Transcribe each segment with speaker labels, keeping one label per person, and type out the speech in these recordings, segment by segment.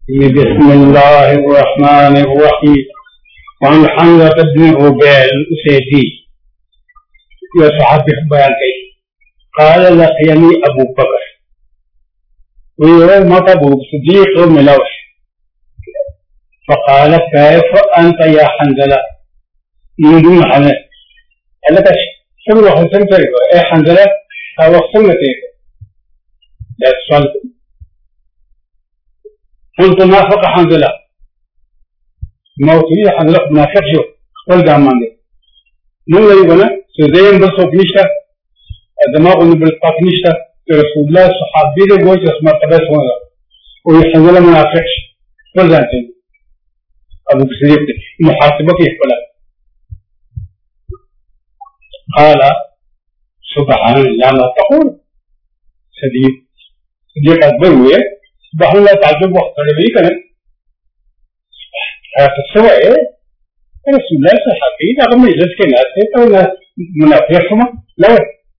Speaker 1: बिस्मिल्लाहिर्रहमानिर्रहीम। वअन हम्ज़ा बिन उबैल उसैदी ये सहाबी बयान कई क़ाल लक़ियनी अबू बकर वे मत अबू सिद्दीक़ मिला फ़क़ाल कैफ़ अंत या हंज़ला यूदून हने अलका शुरू हसन करेगा ए हंज़ला का वक्त में थे सवाल قلت نافق حنظلة موتي حنظلة منافق شو قل دامان دي من اللي يقولنا سيدين بالصوت نشتا دماغ بالطاق نشتا رسول الله صحابي دي قوش اسمه قبس وانا ويحنظلة منافق شو قل دانتين أبو بسريق دي محاسبك يقبلا قال سبحان الله ما تقول صديق أكبر سبحان الله تعجب وقت النبي كان فسوى رسول الله صحابي رغم مجلس के नाते तो ना मुनाफिक हुआ لا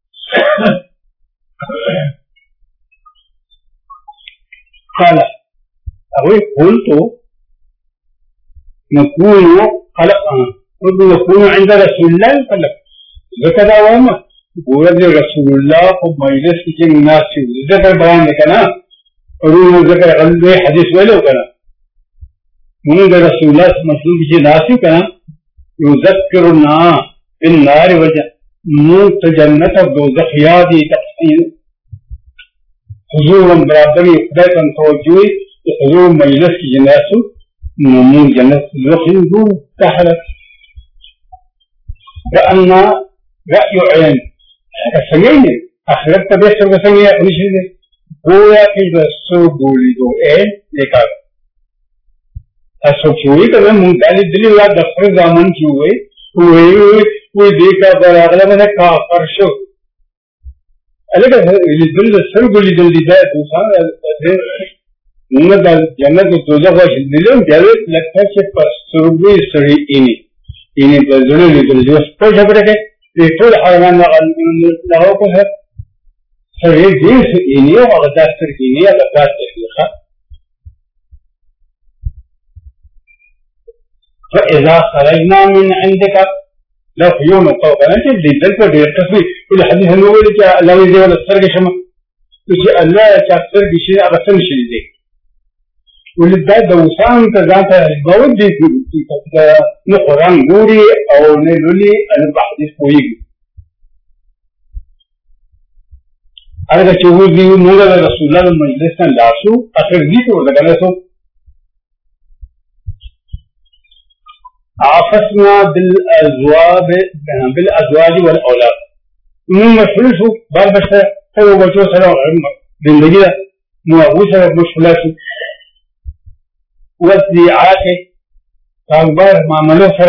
Speaker 1: قال أقول قلت نكون عند رسول الله قال ذكر وما ورد رسول الله ومجلس के الناس ذكر بيان كنا और ذكر قال حديث ولو كان من رسول الله مسلم بيجي ناسي كان يذكرنا بالنار وجنة جنة الدوزخ يادي تقصير حضور برابر يقدر أن توجيه حضور مجلس کی جناسو من جنة الدوزخ يدو تحلت كأن رأي عين سمعين أخرت تبسر وسمع ونشيده गोया की रस्सो गोली दो ए देखा असो चुई तो मैं मुंताली दिली वाला दफ्तर जामन चुए कोई देखा पर अगला मैंने कहा परशो अलग है दिल सर गोली दिल दी है दूसरा मुंगा जन्नत तो दोजा का दिलों जावे लगता है कि परसुबी सरी इन्हीं बजरे दिल जो स्पोर्ट है बड़े के तो हरमान लगाओ को है فهي جنس إينية وغدات تركينية غدات تركيخة فإذا خرجنا من عندك لو في يوم الطوبة نجد لذلك بيرتفي كل حديث النووي لو يزي ولا السرق شما يجي الله يشاك سرق شيء أبسن شيء دي ولذلك دوسان تزانت البود دي نقران بوري أو نلولي البحث فويق अगर चोहू दी मूला रसूलुल्लाह मजलिस का लाशु आखिर दी को लगाने सो आफसना बिल अज़वाज वल औलाद من مفلسو बाल बच्चा तो बच्चों सर जिंदगी मुआवज सर मुश्किलात वज़िआत कारोबार मामलों सर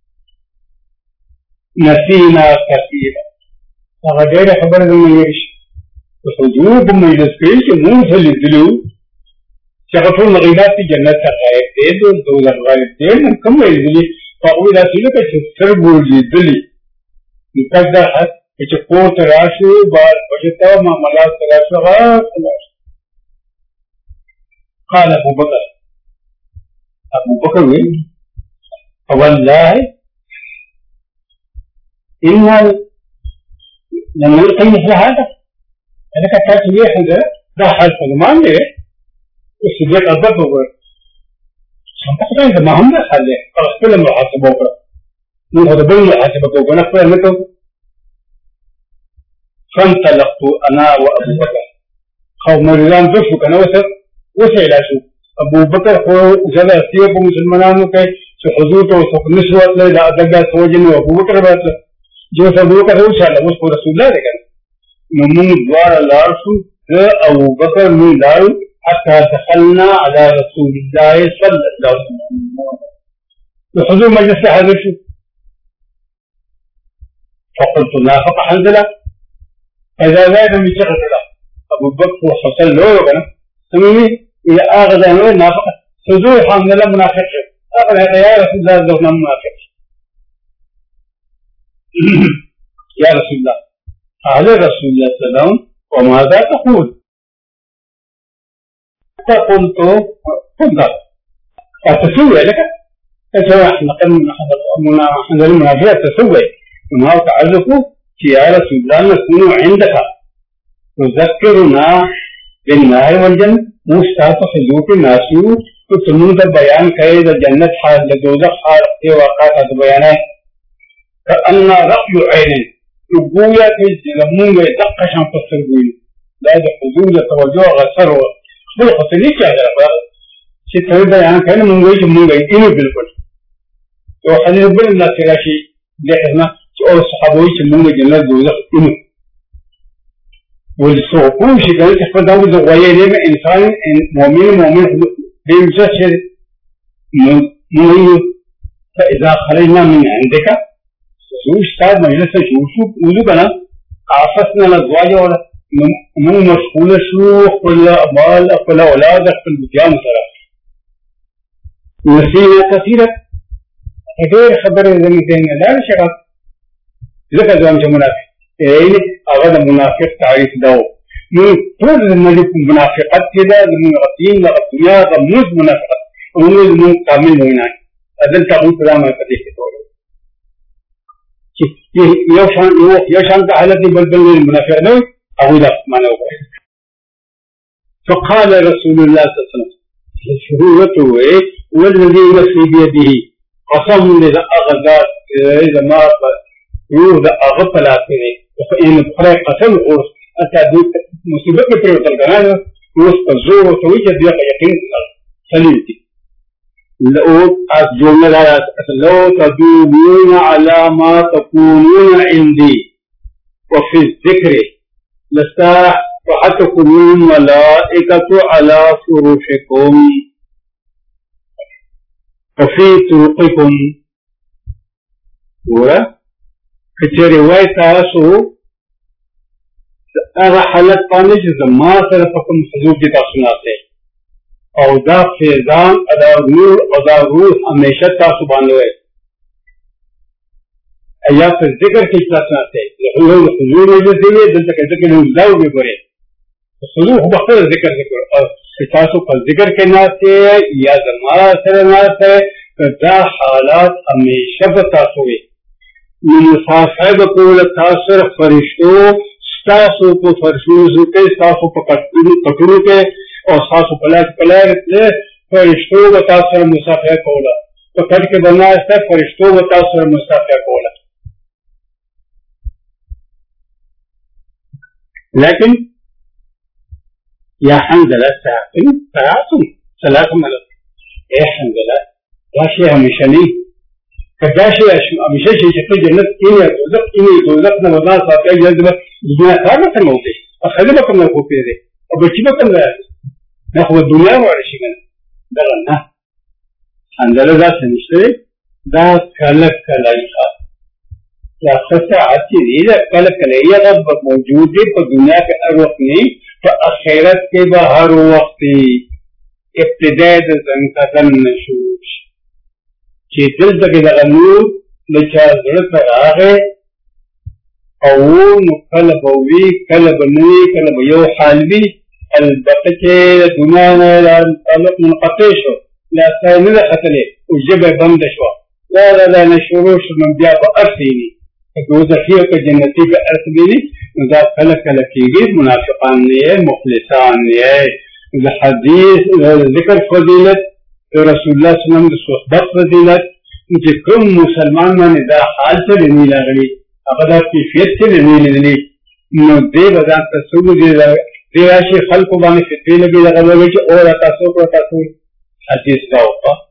Speaker 1: नसीना कसीर अगर खबर नहीं وجوب مجلس كيش موسى للدلو شغفوا المغيبات في جنة الغايب ديد ودول الغايب ديد كم يدلي فأقول أسئلة كتسربوا للدلي مكذا حد كتقوة تراشو بعد وجدتها ما ملاك تراشو قال أبو بكر وين فوالله إنها لما نلقي مثل هذا أنا كتبت ليه هذا ده حال فلمان ليه السجاد أضرب بقول سمعت كذا ما هم ده حال ليه خلاص كل ما حاسبه بقول من هذا بين حاسبه بقول أنا كل ما فانطلقت أنا وأبو بكر خو مريضان بشوك أنا وسع لاشو أبو بكر هو جل أسيب مسلمان وكي سحزوته وسخنسوات لا أدقى سوجن وأبو بكر بس جو أبو بكر هو شاء الله مش رسول الله لكن من دوار العرش أبو بكر من دار حتى دخلنا على رسول الله صلى الله عليه وسلم بحضور مجلس هذا شو فقلت نافق حنظلة فإذا زاد من شغل له أبو بكر وحصل له وكنا سميني إذا آغذ أنه نافق حضور حنظلة منافق أقل هذا يا رسول الله دخلنا منافق يا رسول الله قال رسول الله صلى الله عليه وسلم وماذا تقول؟ فقلت تفضل تسوي لك سواء احنا المنافعة تسوي وما تعرفوا يا رسول الله نكون عندك تذكرنا بالنار والجنة مستعد حضور الناس وتنود بيان كيد الجنة حال لدوزخ حال في واقعات بيانات كأن رأي عين ربوية الزلمون يدق شان تصربين لا حضور توجه غسر خلق سليك يا جرب شيء بيان كان من وجه إنه بالكل وحديث بين الله سلاشي لحظنا أو صحابوي يسمونه جنة دوزخ إنه والصوفون شيء كانت تحفظ داود غيره إنسان مؤمن بيمسشر مؤمن فإذا خرجنا من عندك سوش تاد مجلس شوشو وذكنا عفسنا الأزواج ولا مو مشغول شو كل أموال كل أولاد كل بيان ترى نسينا كثيرا غير خبر زميلنا لا شك ذكر زمان منافق إيه أغلب منافق تعريف داو من كل الملك منافقات كذا المنافقين لا الدنيا غموز منافقات وموز من كامل هنا أذن تقول كلام كذي كتير يوشان تعالى بلبل المنافق ده أقول ما نقول فقال رسول الله صلى الله عليه وسلم شهوته والذي نفسي بيده قسم لذا أغذات إذا ما روح ذا أغفل أكله فإن بخير قسم القرص أتى مصيبة كتير تلقانا وسط الزور وتوجد يقين سليمتي لو أتجمع الآيات لو تدومون على ما تكونون عندي وفي الذكر لسترحتكم الملائكة على فروشكم وفي طرقكم كتير رواية تاسو هذا حالات پانش زما سره پکم حضور کی تاسو ناته او دا فیضان ادا نور ادا روح ہمیشہ تاسو باندې وي ایا په ذکر کې تاسو ناته له حضور دې دې دلته کې نو ځاو به غره حضور هو خپل ذکر او تاسو په ذکر کې ناته یا زما سره ناته دا حالات ہمیشہ تاسو وي مصاحب کول تاثر فرشتو ستاسو په فرشتو کې ستاسو په کټونو کې او ستاسو په لاس پلار کې فرشتو په تاثر مصاحب کوله په کټ کې بناسته فرشتو په تاثر مصاحب کوله لیکن یا حنزله ثلاث ملک اے حنزله راشي همیشه نه كداشي مش شيء في جنة إني دوزق نبضان صافي جذبة الدنيا ثابتة موجودة أخذنا كم نقول في ذي أبغى كم نأخذ الدنيا ولا شيء من دلنا عندنا ذات نشتري ذات كلك كلايها لا خسارة عتيرة إذا كلك كلايها رب موجود في الدنيا كأروقني فأخيرت كبهر وقتي ابتداء زنكتن نشوش چې دلته کې د نور د چا زړه ته راغی او نو کله به وي کله به نه وي کله به یو حال وي البته چې د دنیا نه تعلق منقطع شو لا سای نه ده ختلې او ژبه بنده شوه لا نه شروع شو نو بیا به ارسېني که دوزخي او که جنتي به ارسېني نو دا کله کله کېږي منافقان نه یې مخلصان یې د حدیث ذکر فضیلت رسول الله صلی الله علیه وسلم د صحبت فضیلت چې کوم مسلمان باندې دا حال ته نه لغلی هغه د کیفیت ته نه لغلی نو دې بدن تاسو دې راشي خلق باندې فتنه به لغوي چې اور تاسو حدیث دا وکړه